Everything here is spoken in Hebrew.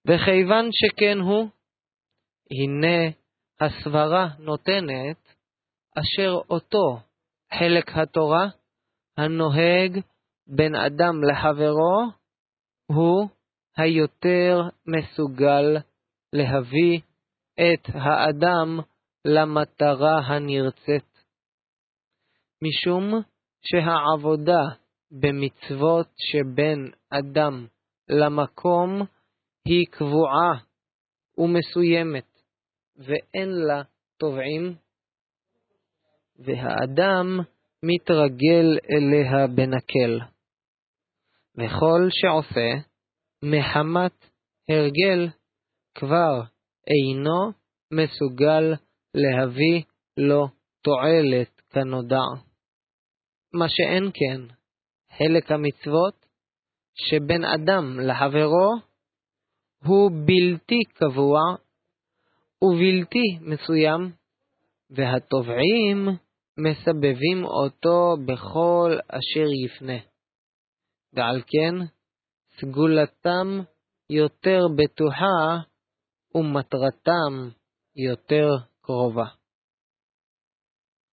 וכיוון שכן הוא, הנה הסברה נותנת אשר אותו חלק התורה הנוהג בין אדם לחברו הוא היותר מסוגל להביא את האדם למטרה הנרצית. משום שהעבודה במצוות שבין אדם למקום היא קבועה ומסוימת ואין לה תובעים, והאדם מתרגל אליה בנקל. וכל שעושה מחמת הרגל כבר אינו מסוגל להביא לו תועלת כנודע. מה שאין כן, חלק המצוות שבין אדם לחברו הוא בלתי קבוע ובלתי מסוים, והתובעים מסבבים אותו בכל אשר יפנה. ועל כן סגולתם יותר בטוחה ומטרתם יותר קרובה.